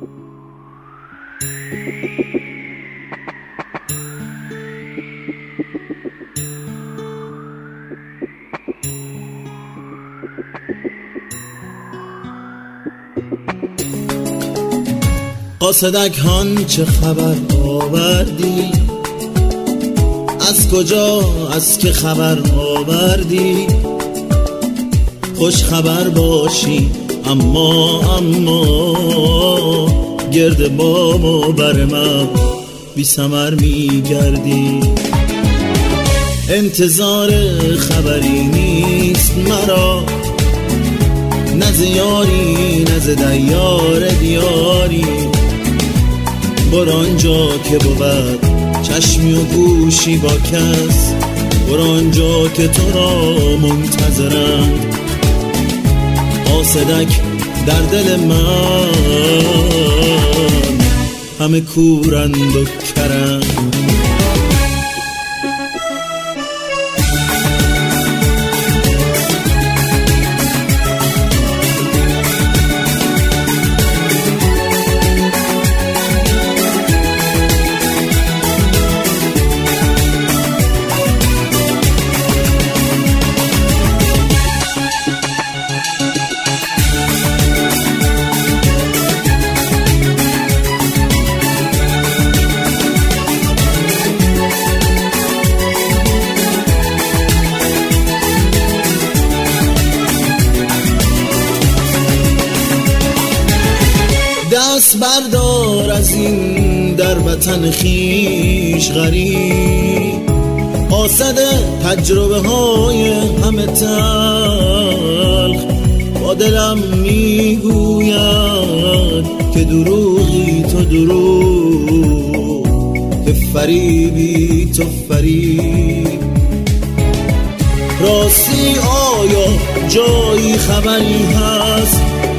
قاصدک هان چه خبر آوردی؟ از کجا از که خبر آوردی؟ خوش خبر باشی اما گرد بام و بر من بی ثمر می گردی. انتظار خبری نیست مرا، نه ز یاری نه ز دیار دیاری. برآنجا که بود چشمی و گوشی با کس، برآنجا که تو را منتظرند. قاصدک در دل من همه کورند و کرند. دست بردار از این در وطن خیش غریب، قاصد تجربه های همه تلخ. با دلم میگوید که دروغی تو دروغ، که فریبی تو فریب. راستی آیا جایی خبری هست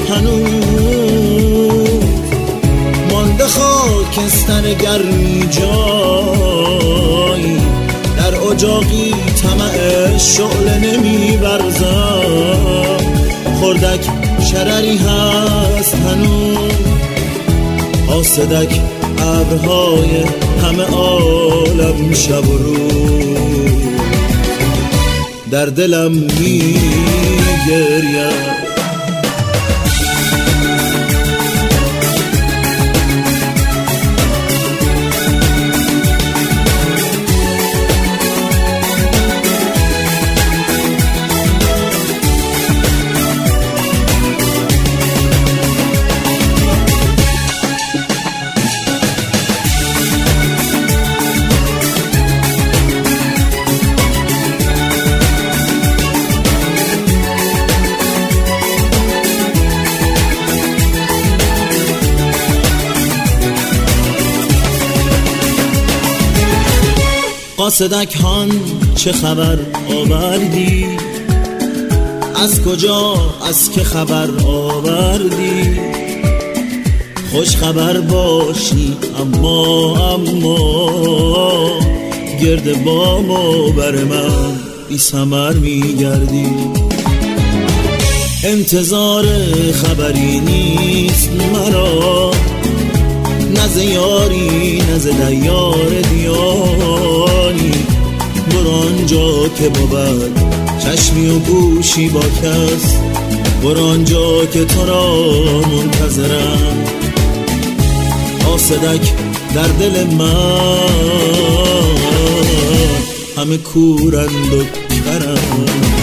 هنوز؟ مانده خاکستر گرمی جایی، در اجاقی طمع شعله نمی برزد. خردک شرری هست هنوز، قاصدک ابرهای همه عالم شب و روز در دلم می گرید. قاصدک هان چه خبر آوردی؟ از کجا از که خبر آوردی؟ خوش خبر باشی اما گرد بام و بر من بی ثمر می گردی. انتظار خبری نیست مرا، نه ز یاری نه ز دیار دیاری. برآنجا که بود چشمی و گوشی با کس، برآنجا که تو را منتظرم. قاصدک در دل من همه کورند و کرند.